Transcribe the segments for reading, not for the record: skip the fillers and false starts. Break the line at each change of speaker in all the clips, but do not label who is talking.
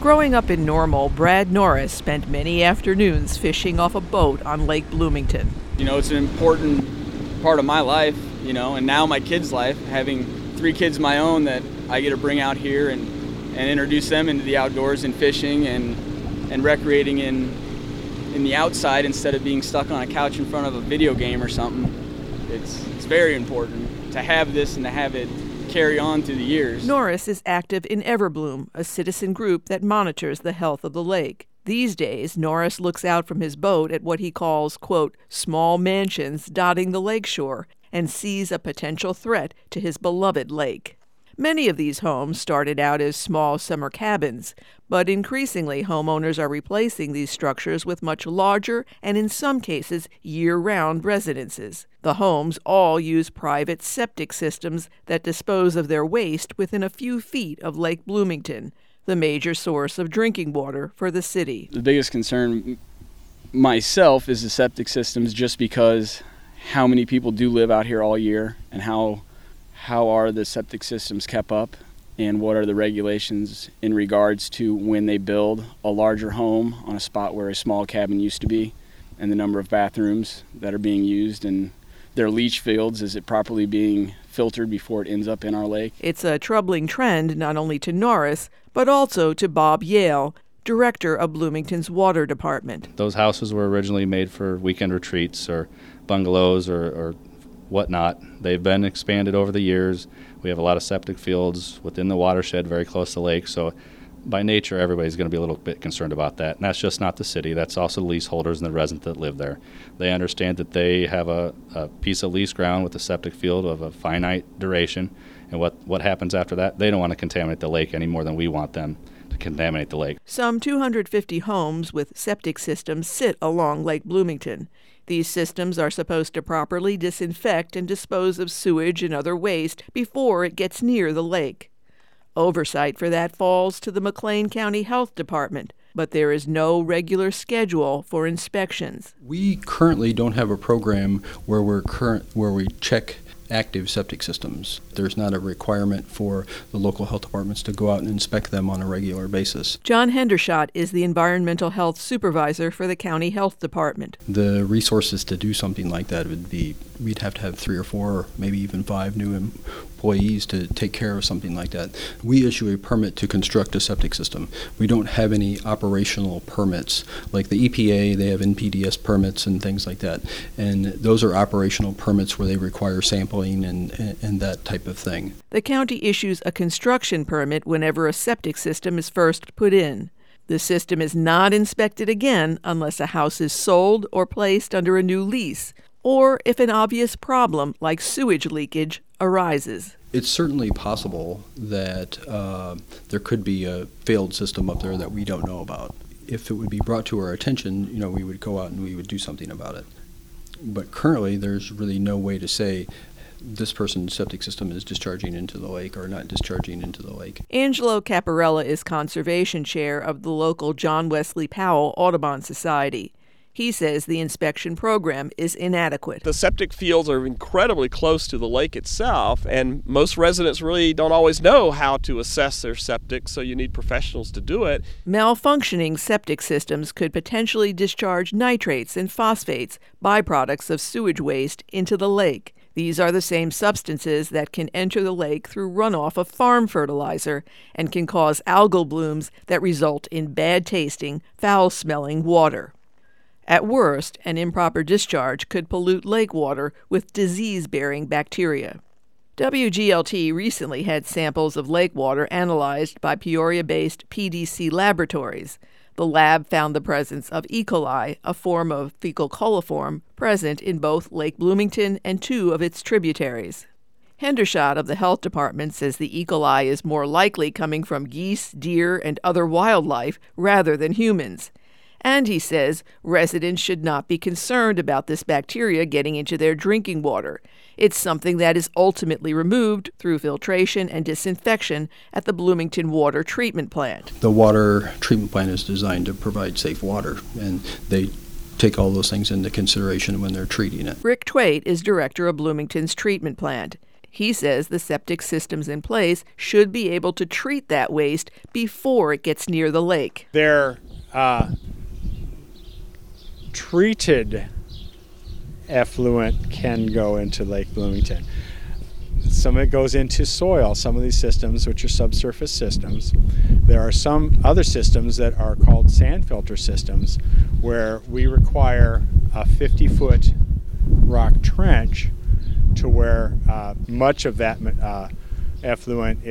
Growing up in Normal, Brad Norris spent many afternoons fishing off a boat on Lake Bloomington.
It's an important part of my life, and now my kids' life, having 3 kids of my own that I get to bring out here and introduce them into the outdoors and fishing and recreating in the outside instead of being stuck on a couch in front of a video game or something. It's very important to have this and to have it carry on through the years.
Norris is active in Everbloom, a citizen group that monitors the health of the lake. These days, Norris looks out from his boat at what he calls, quote, small mansions dotting the lakeshore and sees a potential threat to his beloved lake. Many of these homes started out as small summer cabins, but increasingly homeowners are replacing these structures with much larger and in some cases year-round residences. The homes all use private septic systems that dispose of their waste within a few feet of Lake Bloomington, the major source of drinking water for the city.
The biggest concern myself is the septic systems, just because how many people do live out here all year, and how are the septic systems kept up, and what are the regulations in regards to when they build a larger home on a spot where a small cabin used to be, and the number of bathrooms that are being used, and their leach fields, is it properly being filtered before it ends up in our lake?
It's a troubling trend not only to Norris, but also to Bob Yale, director of Bloomington's water department.
Those houses were originally made for weekend retreats or bungalows or whatnot. They've been expanded over the years. We have a lot of septic fields within the watershed very close to the lake, so by nature everybody's going to be a little bit concerned about that. And that's just not the city, that's also the leaseholders and the residents that live there. They understand that they have a piece of lease ground with a septic field of a finite duration, and what happens after that, they don't want to contaminate the lake any more than we want them to contaminate the lake.
Some 250 homes with septic systems sit along Lake Bloomington. These systems are supposed to properly disinfect and dispose of sewage and other waste before it gets near the lake. Oversight for that falls to the McLean County Health Department, but there is no regular schedule for inspections.
We currently don't have a program where we check active septic systems. There's not a requirement for the local health departments to go out and inspect them on a regular basis.
John Hendershot is the environmental health supervisor for the county health department.
The resources to do something like that we'd have to have 3 or 4, or maybe even 5 new employees to take care of something like that. We issue a permit to construct a septic system. We don't have any operational permits. Like the EPA, they have NPDES permits and things like that. And those are operational permits where they require sampling and that type of thing.
The county issues a construction permit whenever a septic system is first put in. The system is not inspected again unless a house is sold or placed under a new lease, or if an obvious problem like sewage leakage arises.
It's certainly possible that there could be a failed system up there that we don't know about. If it would be brought to our attention, we would go out and we would do something about it. But currently, there's really no way to say this person's septic system is discharging into the lake or not discharging into the lake.
Angelo Caparella is conservation chair of the local John Wesley Powell Audubon Society. He says the inspection program is inadequate.
The septic fields are incredibly close to the lake itself, and most residents really don't always know how to assess their septic, so you need professionals to do it.
Malfunctioning septic systems could potentially discharge nitrates and phosphates, byproducts of sewage waste, into the lake. These are the same substances that can enter the lake through runoff of farm fertilizer and can cause algal blooms that result in bad-tasting, foul-smelling water. At worst, an improper discharge could pollute lake water with disease-bearing bacteria. WGLT recently had samples of lake water analyzed by Peoria-based PDC Laboratories. The lab found the presence of E. coli, a form of fecal coliform, present in both Lake Bloomington and 2 of its tributaries. Hendershot of the health department says the E. coli is more likely coming from geese, deer, and other wildlife rather than humans. And he says residents should not be concerned about this bacteria getting into their drinking water. It's something that is ultimately removed through filtration and disinfection at the Bloomington Water Treatment Plant.
The water treatment plant is designed to provide safe water, and they take all those things into consideration when they're treating it.
Rick Twait is director of Bloomington's treatment plant. He says the septic systems in place should be able to treat that waste before it gets near the lake.
They're treated effluent can go into Lake Bloomington. Some of it goes into soil, some of these systems, which are subsurface systems. There are some other systems that are called sand filter systems, where we require a 50-foot rock trench to where much of that effluent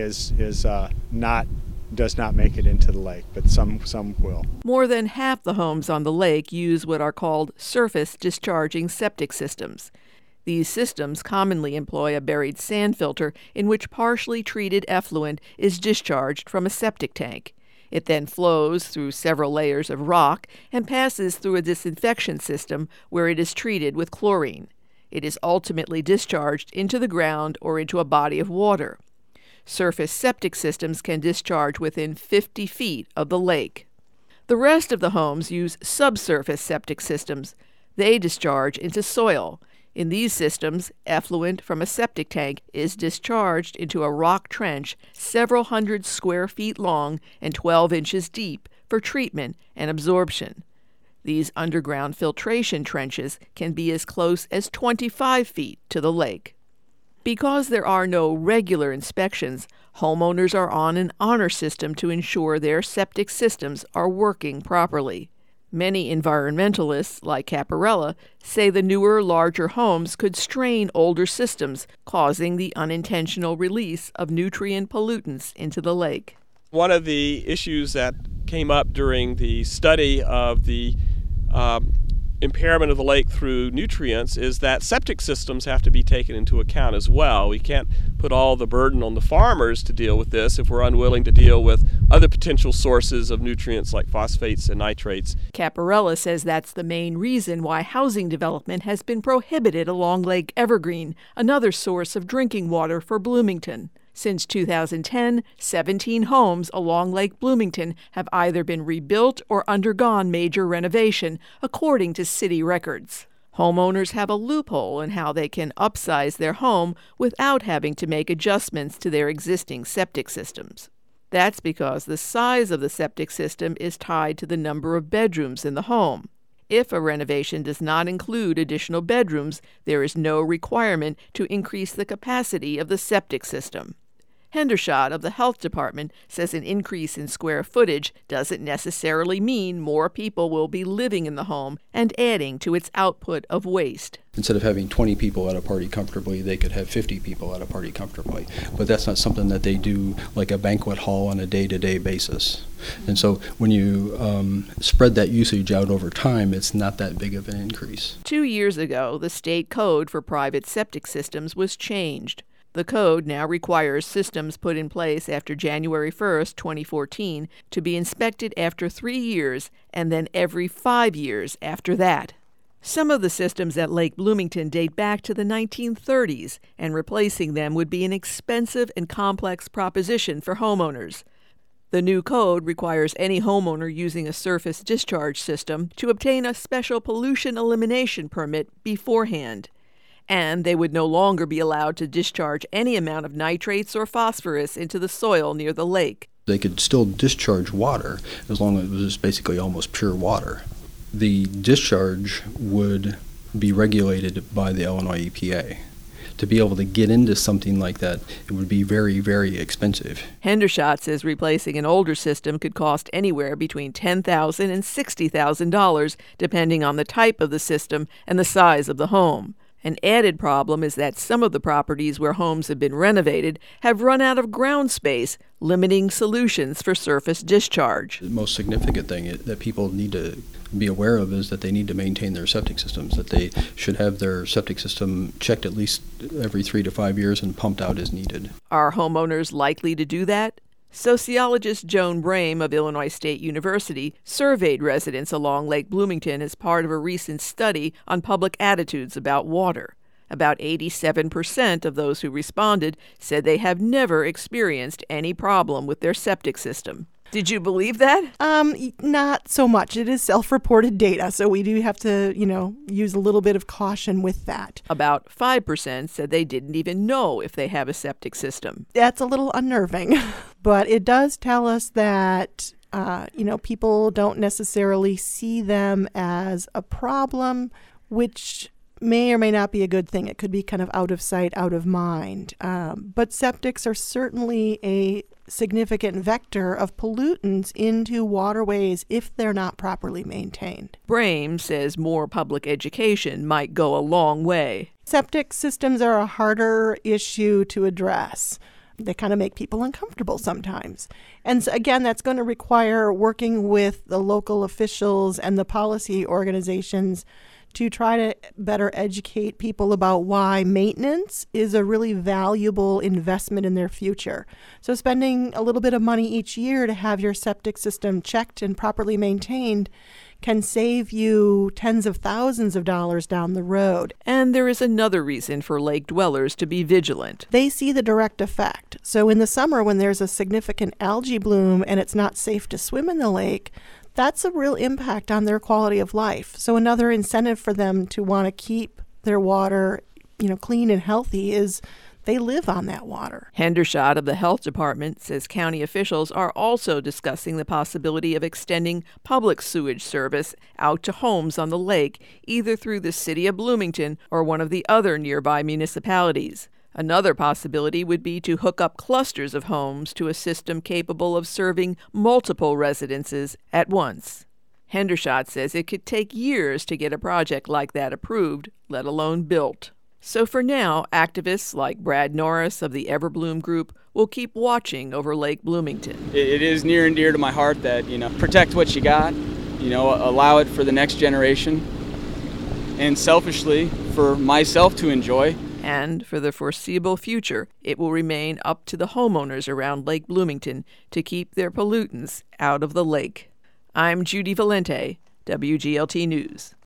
does not make it into the lake, but some will.
More than half the homes on the lake use what are called surface discharging septic systems. These systems commonly employ a buried sand filter in which partially treated effluent is discharged from a septic tank. It then flows through several layers of rock and passes through a disinfection system where it is treated with chlorine. It is ultimately discharged into the ground or into a body of water. Surface septic systems can discharge within 50 feet of the lake. The rest of the homes use subsurface septic systems. They discharge into soil. In these systems, effluent from a septic tank is discharged into a rock trench several hundred square feet long and 12 inches deep for treatment and absorption. These underground filtration trenches can be as close as 25 feet to the lake. Because there are no regular inspections, homeowners are on an honor system to ensure their septic systems are working properly. Many environmentalists, like Caparella, say the newer, larger homes could strain older systems, causing the unintentional release of nutrient pollutants into the lake.
One of the issues that came up during the study of the impairment of the lake through nutrients is that septic systems have to be taken into account as well. We can't put all the burden on the farmers to deal with this if we're unwilling to deal with other potential sources of nutrients like phosphates and nitrates.
Caparella says that's the main reason why housing development has been prohibited along Lake Evergreen, another source of drinking water for Bloomington. Since 2010, 17 homes along Lake Bloomington have either been rebuilt or undergone major renovation, according to city records. Homeowners have a loophole in how they can upsize their home without having to make adjustments to their existing septic systems. That's because the size of the septic system is tied to the number of bedrooms in the home. If a renovation does not include additional bedrooms, there is no requirement to increase the capacity of the septic system. Hendershot of the Health Department says an increase in square footage doesn't necessarily mean more people will be living in the home and adding to its output of waste.
Instead of having 20 people at a party comfortably, they could have 50 people at a party comfortably. But that's not something that they do like a banquet hall on a day-to-day basis. And so when you spread that usage out over time, it's not that big of an increase.
2 years ago, the state code for private septic systems was changed. The code now requires systems put in place after January 1, 2014, to be inspected after 3 years and then every 5 years after that. Some of the systems at Lake Bloomington date back to the 1930s, and replacing them would be an expensive and complex proposition for homeowners. The new code requires any homeowner using a surface discharge system to obtain a special pollution elimination permit beforehand. And they would no longer be allowed to discharge any amount of nitrates or phosphorus into the soil near the lake.
They could still discharge water as long as it was basically almost pure water. The discharge would be regulated by the Illinois EPA. To be able to get into something like that, it would be very, very expensive.
Hendershot says replacing an older system could cost anywhere between $10,000 and $60,000, depending on the type of the system and the size of the home. An added problem is that some of the properties where homes have been renovated have run out of ground space, limiting solutions for surface discharge.
The most significant thing that people need to be aware of is that they need to maintain their septic systems, that they should have their septic system checked at least every 3 to 5 years and pumped out as needed.
Are homeowners likely to do that? Sociologist Joan Brame of Illinois State University surveyed residents along Lake Bloomington as part of a recent study on public attitudes about water. About 87% of those who responded said they have never experienced any problem with their septic system. Did you believe that?
Not so much. It is self-reported data, so we do have to, use a little bit of caution with that.
About 5% said they didn't even know if they have a septic system.
That's a little unnerving, but it does tell us that, people don't necessarily see them as a problem, which may or may not be a good thing. It could be kind of out of sight, out of mind. But septics are certainly a significant vector of pollutants into waterways if they're not properly maintained.
Brame says more public education might go a long way.
Septic systems are a harder issue to address. They kind of make people uncomfortable sometimes. And so, again, that's going to require working with the local officials and the policy organizations to try to better educate people about why maintenance is a really valuable investment in their future. So spending a little bit of money each year to have your septic system checked and properly maintained can save you tens of thousands of dollars down the road.
And there is another reason for lake dwellers to be vigilant.
They see the direct effect. So in the summer, when there's a significant algae bloom and it's not safe to swim in the lake, that's a real impact on their quality of life. So another incentive for them to want to keep their water, clean and healthy is they live on that water.
Hendershot of the Health Department says county officials are also discussing the possibility of extending public sewage service out to homes on the lake, either through the city of Bloomington or one of the other nearby municipalities. Another possibility would be to hook up clusters of homes to a system capable of serving multiple residences at once. Hendershot says it could take years to get a project like that approved, let alone built. So for now, activists like Brad Norris of the Everbloom Group will keep watching over Lake Bloomington.
It is near and dear to my heart that, protect what you got, allow it for the next generation, and selfishly for myself to enjoy.
And for the foreseeable future, it will remain up to the homeowners around Lake Bloomington to keep their pollutants out of the lake. I'm Judy Valente, WGLT News.